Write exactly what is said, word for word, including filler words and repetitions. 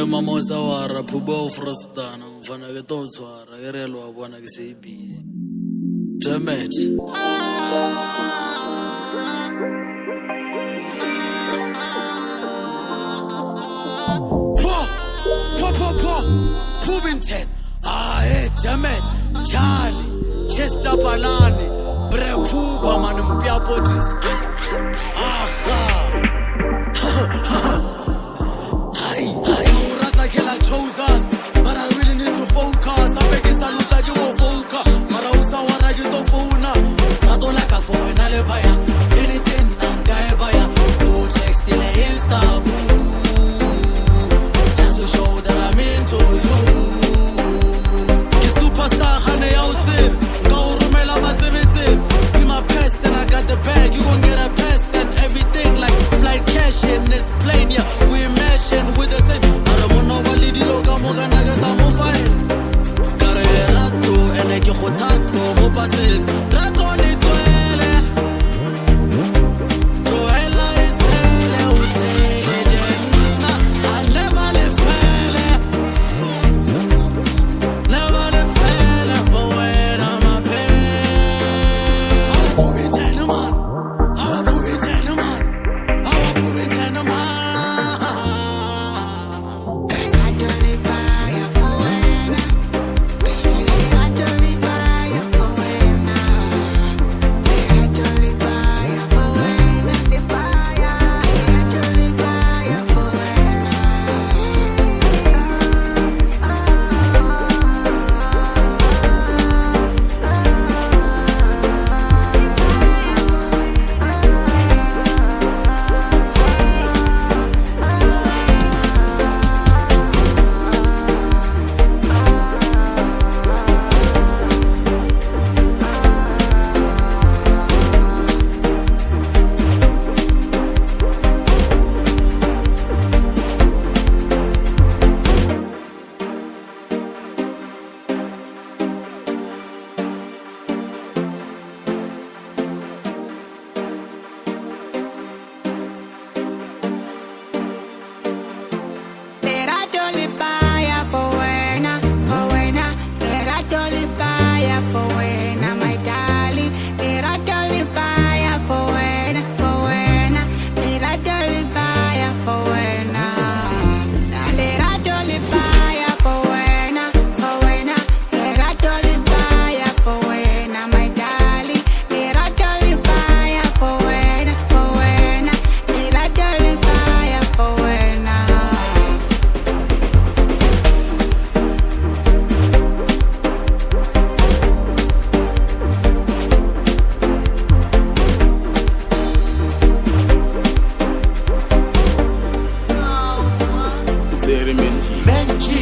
mamosa wara phubo frostana mfana ke to tshwara ke re lo bona ke se busy damn it po po po po Pubinten ah hey damn it Charlie Chester Palani bre phuba man mpya bodies aha Ay, ay, urata que la chose us, but I really need to focus. I beg you salute you won't focus. Mara usa wara you don't phone. Rato like a phone, ale baya. Anything nanga e baya. No text till Insta boo. Just to show that I'm into you. You superstar, honey, out there. Go rumela batsebetse. Be my pest and I got the bag. You gon' get a pest and everything like flight cash in this plane, yeah. With the same, I don't want nobody to look at more than I got more fine. Carre rato, and I get hot hot, so more passing. Rato ni tuele, tuela is tele, utele, jenna. I never live fele, never live fele for when I'm a pain. I'm a booby tenor man, I'm a booby tenor man, I'm a booby tenor man. Benji